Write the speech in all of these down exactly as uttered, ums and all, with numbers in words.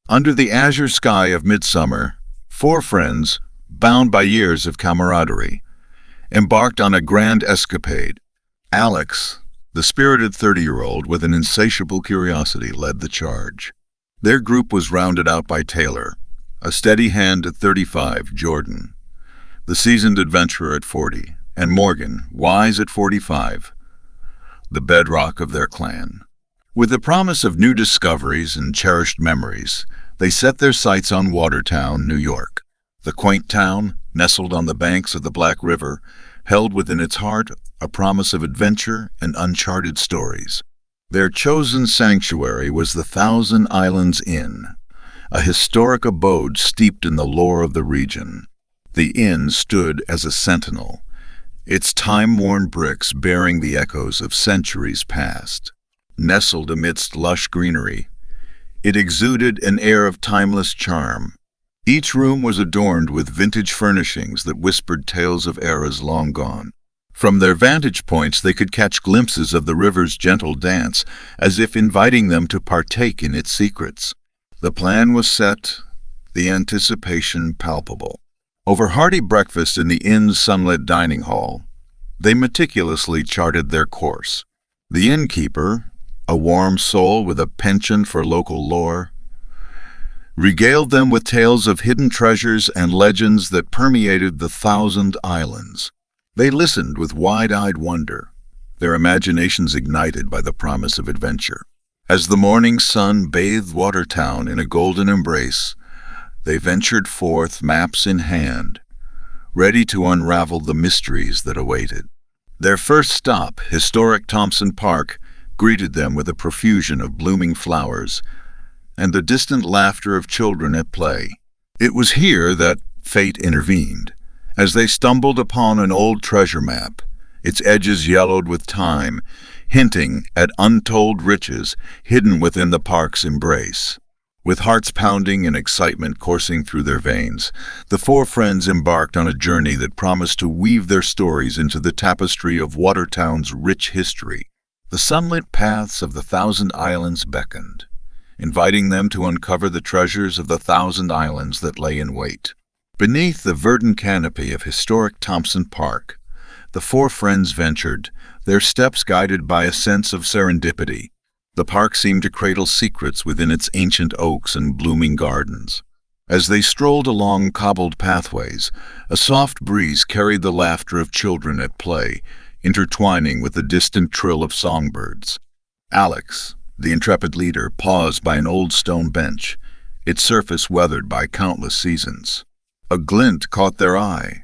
Under the azure sky of midsummer, four friends, bound by years of camaraderie, embarked on a grand escapade. Alex, the spirited thirty-year-old with an insatiable curiosity, led the charge. Their group was rounded out by Taylor, a steady hand at thirty-five, Jordan, the seasoned adventurer at forty, and Morgan, wise at forty-five, the bedrock of their clan. With the promise of new discoveries and cherished memories, they set their sights on Watertown, New York. The quaint town, nestled on the banks of the Black River, held within its heart a promise of adventure and uncharted stories. Their chosen sanctuary was the Thousand Islands Inn, a historic abode steeped in the lore of the region. The inn stood as a sentinel, its time-worn bricks bearing the echoes of centuries past. Nestled amidst lush greenery, it exuded an air of timeless charm. Each room was adorned with vintage furnishings that whispered tales of eras long gone. From their vantage points they could catch glimpses of the river's gentle dance, as if inviting them to partake in its secrets. The plan was set, the anticipation palpable. Over hearty breakfast in the inn's sunlit dining hall, they meticulously charted their course. The innkeeper, a warm soul with a penchant for local lore, regaled them with tales of hidden treasures and legends that permeated the Thousand Islands. They listened with wide-eyed wonder, their imaginations ignited by the promise of adventure. As the morning sun bathed Watertown in a golden embrace, they ventured forth, maps in hand, ready to unravel the mysteries that awaited. Their first stop, historic Thompson Park, greeted them with a profusion of blooming flowers and the distant laughter of children at play. It was here that fate intervened. As they stumbled upon an old treasure map, its edges yellowed with time, hinting at untold riches hidden within the park's embrace. With hearts pounding and excitement coursing through their veins, the four friends embarked on a journey that promised to weave their stories into the tapestry of Watertown's rich history. The sunlit paths of the Thousand Islands beckoned, inviting them to uncover the treasures of the Thousand Islands that lay in wait. Beneath the verdant canopy of historic Thompson Park, the four friends ventured, their steps guided by a sense of serendipity. The park seemed to cradle secrets within its ancient oaks and blooming gardens. As they strolled along cobbled pathways, a soft breeze carried the laughter of children at play, intertwining with the distant trill of songbirds. Alex, the intrepid leader, paused by an old stone bench, its surface weathered by countless seasons. A glint caught their eye,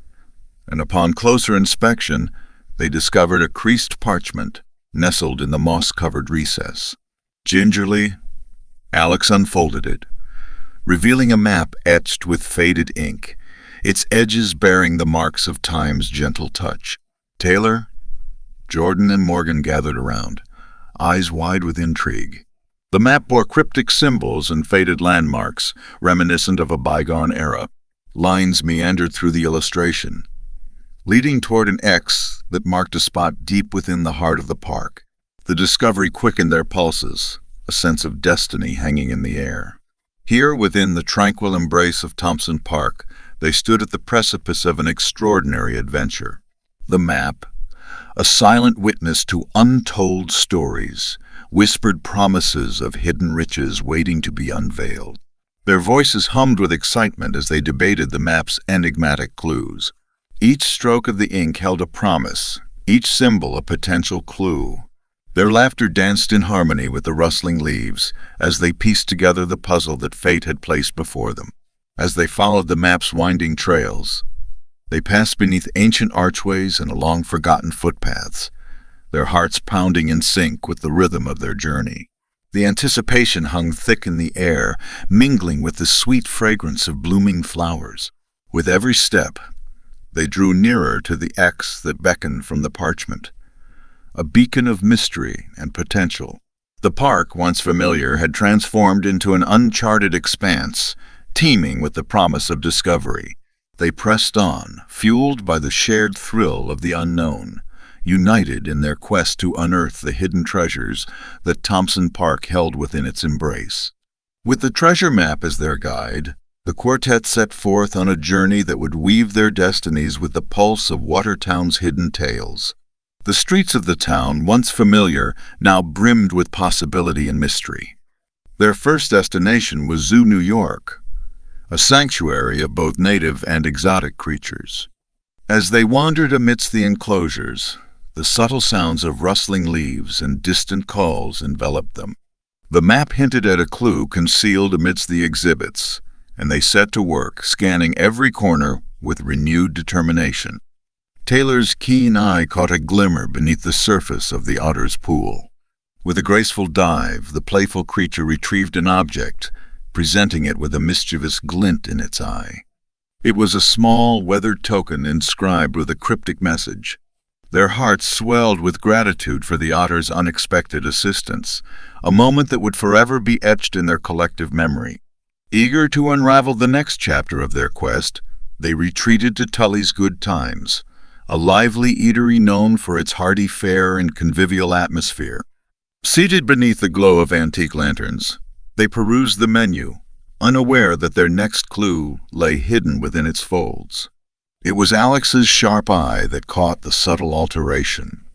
and upon closer inspection, they discovered a creased parchment nestled in the moss-covered recess. Gingerly, Alex unfolded it, revealing a map etched with faded ink, its edges bearing the marks of time's gentle touch. Taylor, Jordan, and Morgan gathered around, eyes wide with intrigue. The map bore cryptic symbols and faded landmarks, reminiscent of a bygone era. Lines meandered through the illustration, leading toward an X that marked a spot deep within the heart of the park. The discovery quickened their pulses, a sense of destiny hanging in the air. Here, within the tranquil embrace of Thompson Park, they stood at the precipice of an extraordinary adventure. The map, a silent witness to untold stories, whispered promises of hidden riches waiting to be unveiled. Their voices hummed with excitement as they debated the map's enigmatic clues. Each stroke of the ink held a promise, each symbol a potential clue. Their laughter danced in harmony with the rustling leaves as they pieced together the puzzle that fate had placed before them. As they followed the map's winding trails, they passed beneath ancient archways and along forgotten footpaths, their hearts pounding in sync with the rhythm of their journey. The anticipation hung thick in the air, mingling with the sweet fragrance of blooming flowers. With every step, they drew nearer to the X that beckoned from the parchment, a beacon of mystery and potential. The park, once familiar, had transformed into an uncharted expanse, teeming with the promise of discovery. They pressed on, fueled by the shared thrill of the unknown, united in their quest to unearth the hidden treasures that Thompson Park held within its embrace. With the treasure map as their guide, the quartet set forth on a journey that would weave their destinies with the pulse of Watertown's hidden tales. The streets of the town, once familiar, now brimmed with possibility and mystery. Their first destination was Zoo, New York, a sanctuary of both native and exotic creatures. As they wandered amidst the enclosures, the subtle sounds of rustling leaves and distant calls enveloped them. The map hinted at a clue concealed amidst the exhibits, and they set to work, scanning every corner with renewed determination. Taylor's keen eye caught a glimmer beneath the surface of the otter's pool. With a graceful dive, the playful creature retrieved an object, presenting it with a mischievous glint in its eye. It was a small, weathered token inscribed with a cryptic message. Their hearts swelled with gratitude for the otter's unexpected assistance, a moment that would forever be etched in their collective memory. Eager to unravel the next chapter of their quest, they retreated to Tully's Good Times, a lively eatery known for its hearty fare and convivial atmosphere. Seated beneath the glow of antique lanterns, they perused the menu, unaware that their next clue lay hidden within its folds. It was Alex's sharp eye that caught the subtle alteration.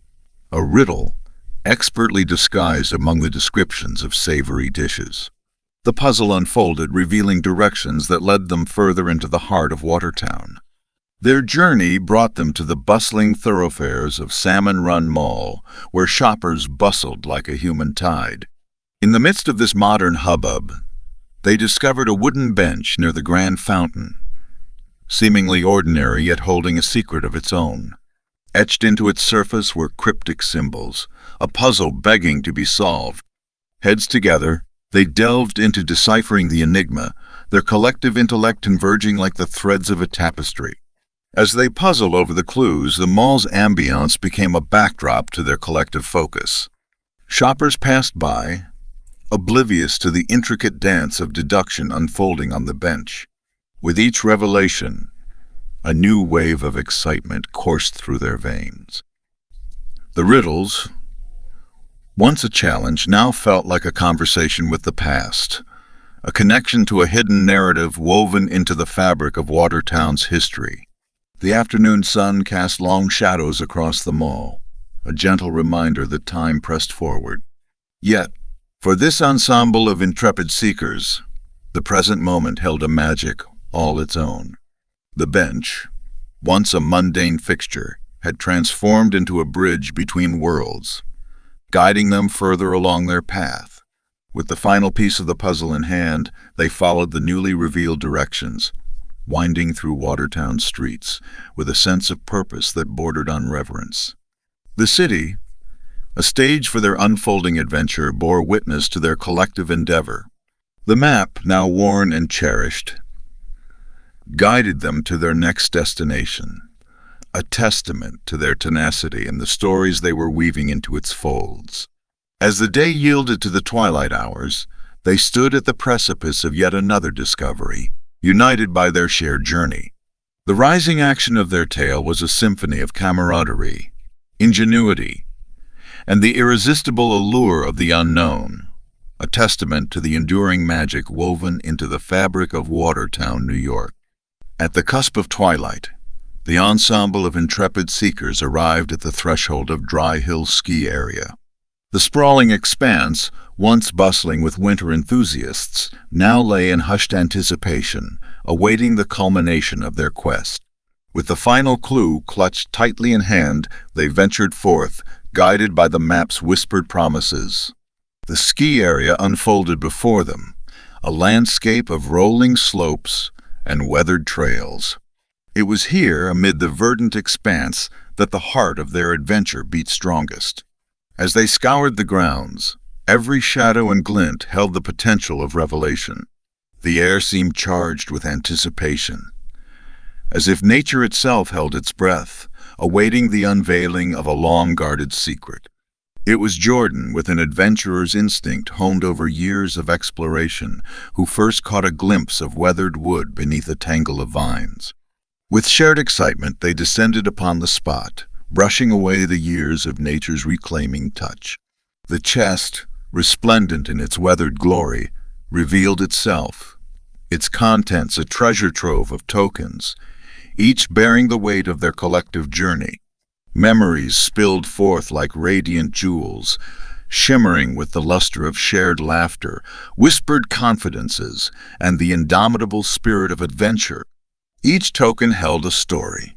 A riddle, expertly disguised among the descriptions of savory dishes. The puzzle unfolded, revealing directions that led them further into the heart of Watertown. Their journey brought them to the bustling thoroughfares of Salmon Run Mall, where shoppers bustled like a human tide. In the midst of this modern hubbub, they discovered a wooden bench near the grand fountain, seemingly ordinary yet holding a secret of its own. Etched into its surface were cryptic symbols, a puzzle begging to be solved. Heads together, they delved into deciphering the enigma, their collective intellect converging like the threads of a tapestry. As they puzzled over the clues, the mall's ambience became a backdrop to their collective focus. Shoppers passed by, oblivious to the intricate dance of deduction unfolding on the bench. With each revelation, a new wave of excitement coursed through their veins. The riddles, once a challenge, now felt like a conversation with the past, a connection to a hidden narrative woven into the fabric of Watertown's history. The afternoon sun cast long shadows across the mall, a gentle reminder that time pressed forward. Yet, for this ensemble of intrepid seekers, the present moment held a magic all its own. The bench, once a mundane fixture, had transformed into a bridge between worlds, guiding them further along their path. With the final piece of the puzzle in hand, they followed the newly revealed directions, winding through Watertown's streets with a sense of purpose that bordered on reverence. The city, a stage for their unfolding adventure, bore witness to their collective endeavor. The map, now worn and cherished, guided them to their next destination, a testament to their tenacity and the stories they were weaving into its folds. As the day yielded to the twilight hours, they stood at the precipice of yet another discovery, united by their shared journey. The rising action of their tale was a symphony of camaraderie, ingenuity, and the irresistible allure of the unknown, a testament to the enduring magic woven into the fabric of Watertown, New York. At the cusp of twilight, the ensemble of intrepid seekers arrived at the threshold of Dry Hill Ski Area. The sprawling expanse, once bustling with winter enthusiasts, now lay in hushed anticipation, awaiting the culmination of their quest. With the final clue clutched tightly in hand, they ventured forth, guided by the map's whispered promises. The ski area unfolded before them, a landscape of rolling slopes and weathered trails. It was here, amid the verdant expanse, that the heart of their adventure beat strongest. As they scoured the grounds, every shadow and glint held the potential of revelation. The air seemed charged with anticipation, as if nature itself held its breath, awaiting the unveiling of a long-guarded secret. It was Jordan, with an adventurer's instinct honed over years of exploration, who first caught a glimpse of weathered wood beneath a tangle of vines. With shared excitement, they descended upon the spot, brushing away the years of nature's reclaiming touch. The chest, resplendent in its weathered glory, revealed itself, its contents a treasure trove of tokens, each bearing the weight of their collective journey. Memories spilled forth like radiant jewels, shimmering with the luster of shared laughter, whispered confidences, and the indomitable spirit of adventure. Each token held a story.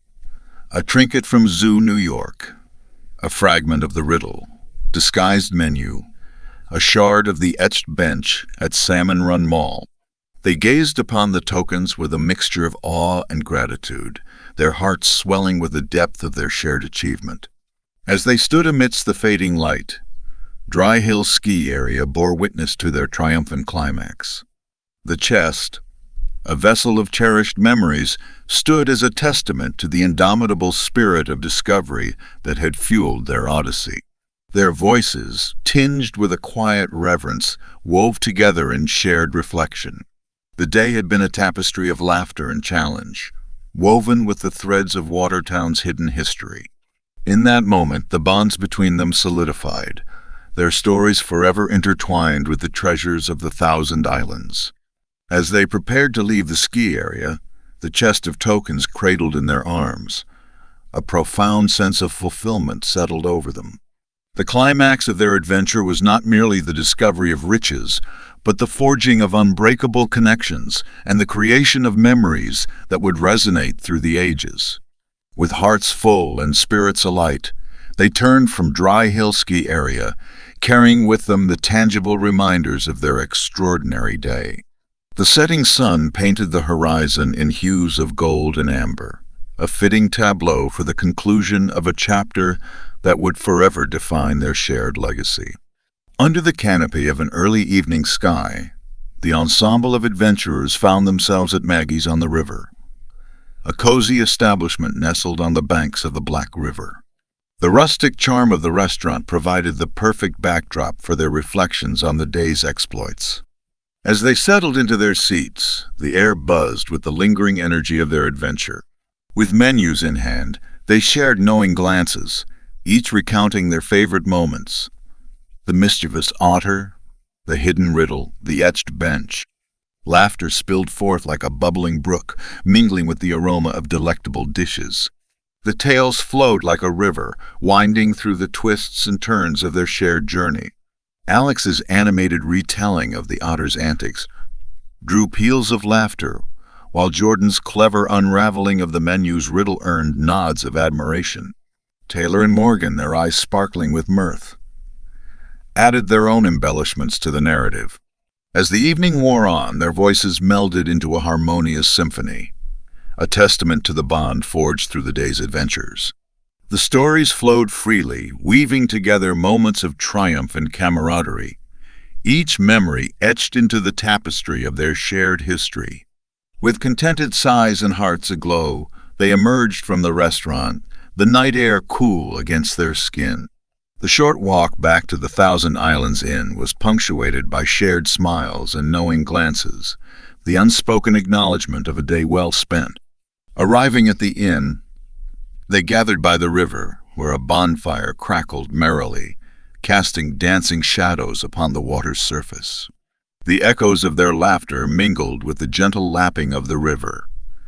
A trinket from Zoo, New York, a fragment of the riddle, disguised menu, a shard of the etched bench at Salmon Run Mall. They gazed upon the tokens with a mixture of awe and gratitude, their hearts swelling with the depth of their shared achievement. As they stood amidst the fading light, Dry Hill Ski Area bore witness to their triumphant climax. The chest, a vessel of cherished memories, stood as a testament to the indomitable spirit of discovery that had fueled their odyssey. Their voices, tinged with a quiet reverence, wove together in shared reflection. The day had been a tapestry of laughter and challenge, woven with the threads of Watertown's hidden history. In that moment, the bonds between them solidified, their stories forever intertwined with the treasures of the Thousand Islands. As they prepared to leave the ski area, the chest of tokens cradled in their arms, a profound sense of fulfillment settled over them. The climax of their adventure was not merely the discovery of riches, but the forging of unbreakable connections and the creation of memories that would resonate through the ages. With hearts full and spirits alight, they turned from Dry Hill Ski Area, carrying with them the tangible reminders of their extraordinary day. The setting sun painted the horizon in hues of gold and amber, a fitting tableau for the conclusion of a chapter that would forever define their shared legacy. Under the canopy of an early evening sky, the ensemble of adventurers found themselves at Maggie's on the River, a cozy establishment nestled on the banks of the Black River. The rustic charm of the restaurant provided the perfect backdrop for their reflections on the day's exploits. As they settled into their seats, the air buzzed with the lingering energy of their adventure. With menus in hand, they shared knowing glances, each recounting their favorite moments. The mischievous otter, the hidden riddle, the etched bench. Laughter spilled forth like a bubbling brook, mingling with the aroma of delectable dishes. The tales flowed like a river, winding through the twists and turns of their shared journey. Alex's animated retelling of the otter's antics drew peals of laughter, while Jordan's clever unraveling of the menu's riddle earned nods of admiration. Taylor and Morgan, their eyes sparkling with mirth, added their own embellishments to the narrative. As the evening wore on, their voices melded into a harmonious symphony, a testament to the bond forged through the day's adventures. The stories flowed freely, weaving together moments of triumph and camaraderie, each memory etched into the tapestry of their shared history. With contented sighs and hearts aglow, they emerged from the restaurant, the night air cool against their skin. The short walk back to the Thousand Islands Inn was punctuated by shared smiles and knowing glances, the unspoken acknowledgement of a day well spent. Arriving at the inn, they gathered by the river, where a bonfire crackled merrily, casting dancing shadows upon the water's surface. The echoes of their laughter mingled with the gentle lapping of the river,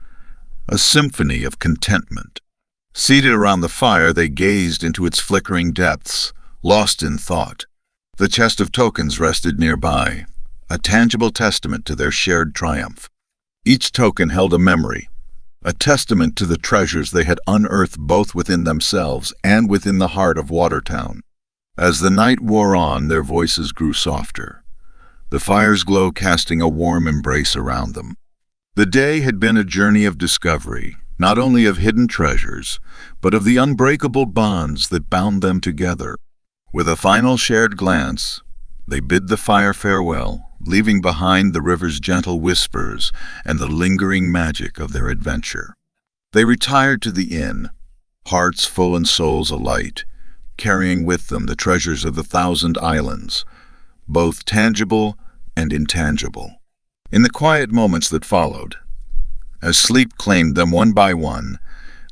a symphony of contentment. Seated around the fire, they gazed into its flickering depths, lost in thought. The chest of tokens rested nearby, a tangible testament to their shared triumph. Each token held a memory, a testament to the treasures they had unearthed both within themselves and within the heart of Watertown. As the night wore on, their voices grew softer, the fire's glow casting a warm embrace around them. The day had been a journey of discovery, not only of hidden treasures, but of the unbreakable bonds that bound them together. With a final shared glance, they bid the fire farewell, leaving behind the river's gentle whispers and the lingering magic of their adventure. They retired to the inn, hearts full and souls alight, carrying with them the treasures of the Thousand Islands, both tangible and intangible. In the quiet moments that followed, as sleep claimed them one by one,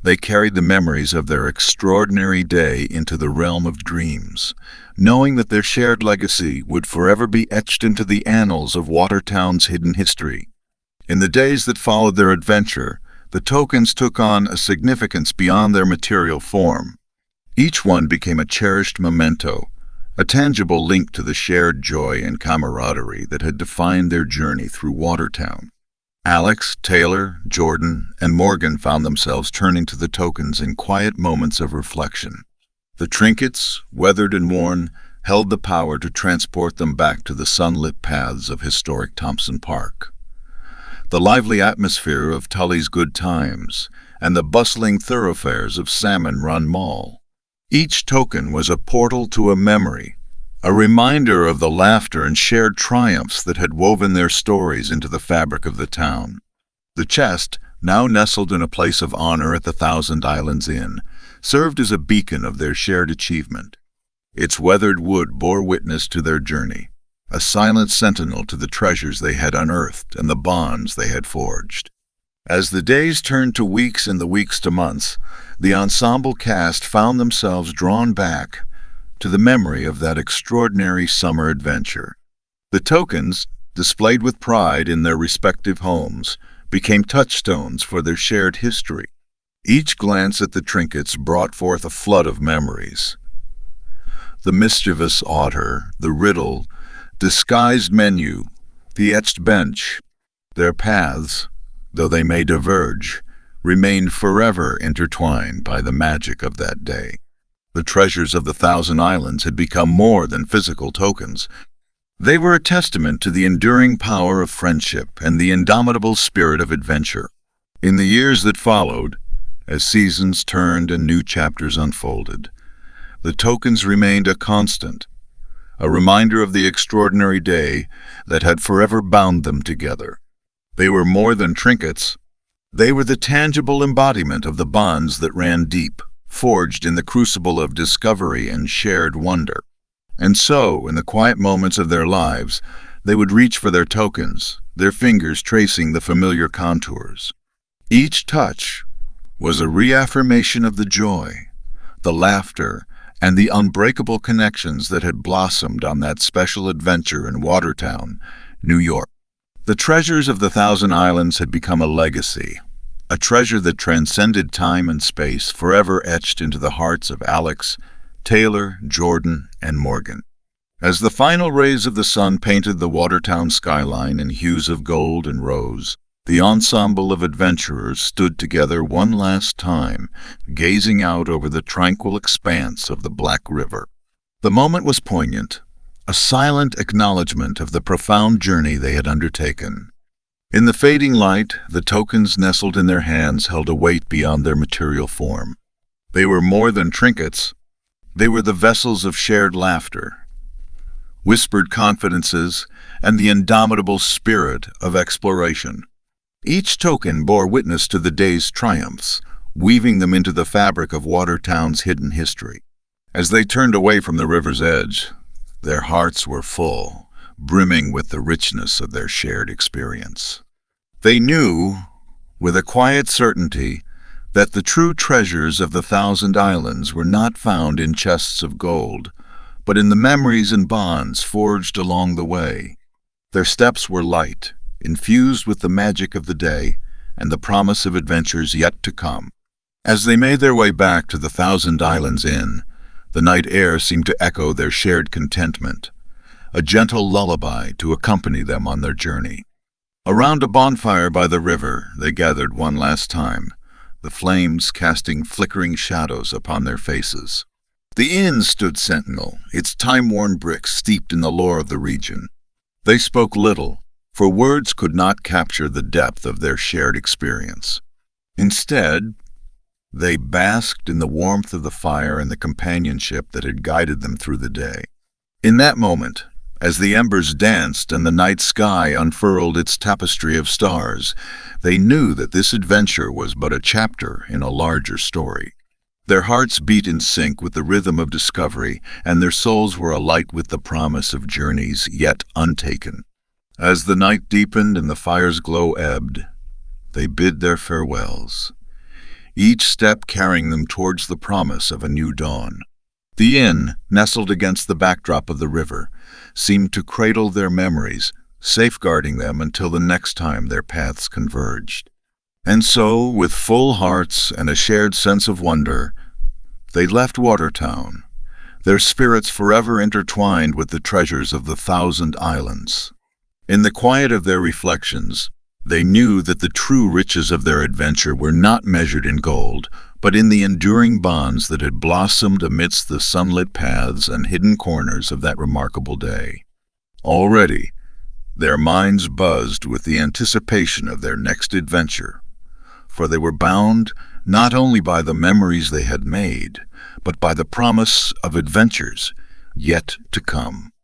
They carried the memories of their extraordinary day into the realm of dreams, knowing that their shared legacy would forever be etched into the annals of Watertown's hidden history. In the days that followed their adventure, the tokens took on a significance beyond their material form. Each one became a cherished memento, a tangible link to the shared joy and camaraderie that had defined their journey through Watertown. Alex, Taylor, Jordan, and Morgan found themselves turning to the tokens in quiet moments of reflection. The trinkets, weathered and worn, held the power to transport them back to the sunlit paths of historic Thompson Park. The lively atmosphere of Tully's Good Times and the bustling thoroughfares of Salmon Run Mall. Each token was a portal to a memory, a reminder of the laughter and shared triumphs that had woven their stories into the fabric of the town. The chest, now nestled in a place of honor at the Thousand Islands Inn, served as a beacon of their shared achievement. Its weathered wood bore witness to their journey, a silent sentinel to the treasures they had unearthed and the bonds they had forged. As the days turned to weeks and the weeks to months, the ensemble cast found themselves drawn back to the memory of that extraordinary summer adventure. The tokens, displayed with pride in their respective homes, became touchstones for their shared history. Each glance at the trinkets brought forth a flood of memories. The mischievous otter, the riddle, disguised menu, the etched bench, their paths, though they may diverge, remained forever intertwined by the magic of that day. The treasures of the Thousand Islands had become more than physical tokens. They were a testament to the enduring power of friendship and the indomitable spirit of adventure. In the years that followed, as seasons turned and new chapters unfolded, the tokens remained a constant, a reminder of the extraordinary day that had forever bound them together. They were more than trinkets. They were the tangible embodiment of the bonds that ran deep, forged in the crucible of discovery and shared wonder. And so, in the quiet moments of their lives, they would reach for their tokens, their fingers tracing the familiar contours. Each touch was a reaffirmation of the joy, the laughter, and the unbreakable connections that had blossomed on that special adventure in Watertown, New York. The treasures of the Thousand Islands had become a legacy, a treasure that transcended time and space, forever etched into the hearts of Alex, Taylor, Jordan, and Morgan. As the final rays of the sun painted the Watertown skyline in hues of gold and rose, the ensemble of adventurers stood together one last time, gazing out over the tranquil expanse of the Black River. The moment was poignant, a silent acknowledgement of the profound journey they had undertaken. In the fading light, the tokens nestled in their hands held a weight beyond their material form. They were more than trinkets. They were the vessels of shared laughter, whispered confidences, and the indomitable spirit of exploration. Each token bore witness to the day's triumphs, weaving them into the fabric of Watertown's hidden history. As they turned away from the river's edge, their hearts were full, brimming with the richness of their shared experience. They knew, with a quiet certainty, that the true treasures of the Thousand Islands were not found in chests of gold, but in the memories and bonds forged along the way. Their steps were light, infused with the magic of the day and the promise of adventures yet to come. As they made their way back to the Thousand Islands Inn, the night air seemed to echo their shared contentment, a gentle lullaby to accompany them on their journey. Around a bonfire by the river, they gathered one last time, the flames casting flickering shadows upon their faces. The inn stood sentinel, its time-worn bricks steeped in the lore of the region. They spoke little, for words could not capture the depth of their shared experience. Instead, they basked in the warmth of the fire and the companionship that had guided them through the day. In that moment, as the embers danced and the night sky unfurled its tapestry of stars, they knew that this adventure was but a chapter in a larger story. Their hearts beat in sync with the rhythm of discovery, and their souls were alight with the promise of journeys yet untaken. As the night deepened and the fire's glow ebbed, they bid their farewells, each step carrying them towards the promise of a new dawn. The inn, nestled against the backdrop of the river, seemed to cradle their memories, safeguarding them until the next time their paths converged. And so, with full hearts and a shared sense of wonder, they left Watertown, their spirits forever intertwined with the treasures of the Thousand Islands. In the quiet of their reflections, they knew that the true riches of their adventure were not measured in gold, but in the enduring bonds that had blossomed amidst the sunlit paths and hidden corners of that remarkable day. Already, their minds buzzed with the anticipation of their next adventure, for they were bound not only by the memories they had made, but by the promise of adventures yet to come.